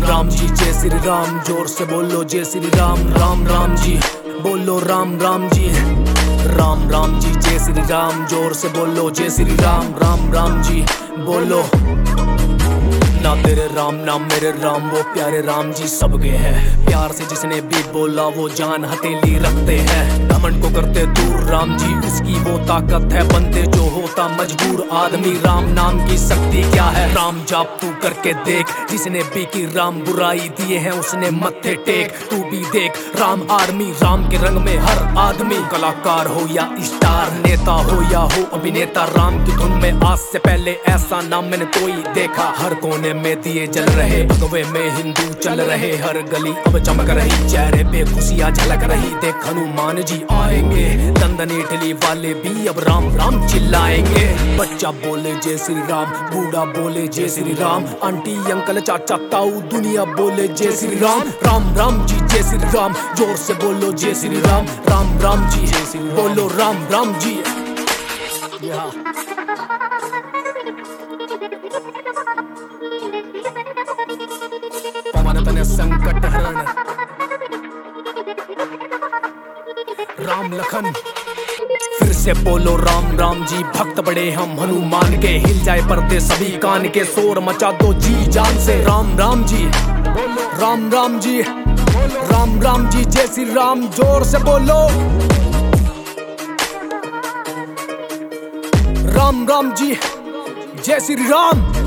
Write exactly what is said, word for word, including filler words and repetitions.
राम जी जय श्री राम, जोर से बोलो जय श्री राम। राम राम जी बोलो राम राम जी, राम राम जी जय श्री राम, जोर से बोलो जय श्री राम। राम राम जी बोलो। ना तेरे राम ना मेरे राम, वो प्यारे राम जी सबके हैं। प्यार से जिसने भी बोला वो जान हथेली रखते हैं। घमंड को करते दूर राम जी, उसकी वो ताकत है बंदे जो होता मजबूर आदमी। राम नाम की शक्ति क्या है, राम जाप तू करके देख। जिसने भी की राम बुराई दिए हैं उसने मत्थे टेक। तू भी देख राम आर्मी, राम के रंग में हर आदमी। कलाकार हो या स्टार, नेता हो या हो अभिनेता, राम की धुन में आज से पहले ऐसा नाम मैंने कोई देखा। हर कोने में दिए जल रहे, अगवे में हिंदू चल रहे। हर गली अब चमक रही, चेहरे पे खुशियां झलक रही। देख हनुमान जी आएंगे, दंदन इटली वाले भी अब राम राम चिल्लाएंगे। बच्चा बोले जय श्री राम, बूढ़ा बोले जय श्री राम, आंटी अंकल चाचा ताऊ दुनिया बोले जय श्री राम। राम राम जी जय श्री राम, जोर से बोलो जय श्री राम। राम राम जी जय श्री बोलो राम राम जी। पवन तनय संकट हरण, राम लखन। फिर से बोलो राम राम जी, भक्त बड़े हम हनुमान के। हिल जाए पर्दे सभी कान के, शोर मचा दो जी जान से। राम राम जी राम राम जी राम राम जी जय श्री राम, जोर से बोलो राम राम जी जय श्री राम।